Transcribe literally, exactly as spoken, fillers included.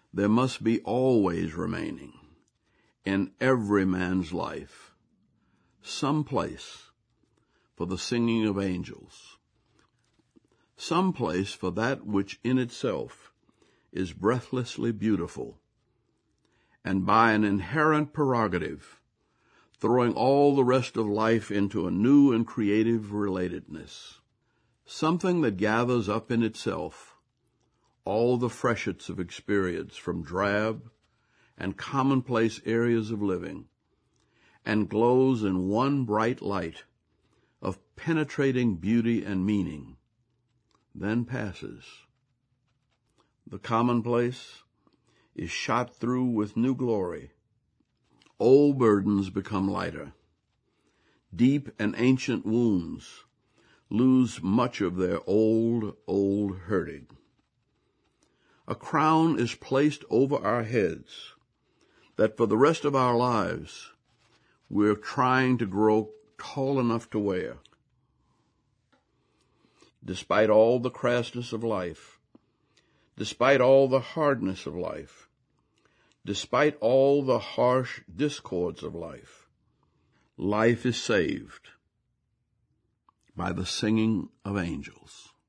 there must be always remaining in every man's life some place for the singing of angels, some place for that which in itself is breathlessly beautiful, and by an inherent prerogative, throwing all the rest of life into a new and creative relatedness, something that gathers up in itself all the freshets of experience from drab and commonplace areas of living, and glows in one bright light of penetrating beauty and meaning, then passes. The commonplace is shot through with new glory. Old burdens become lighter. Deep and ancient wounds lose much of their old, old hurting. A crown is placed over our heads that for the rest of our lives we're trying to grow tall enough to wear. Despite all the crassness of life, despite all the hardness of life, despite all the harsh discords of life, life is saved by the singing of angels.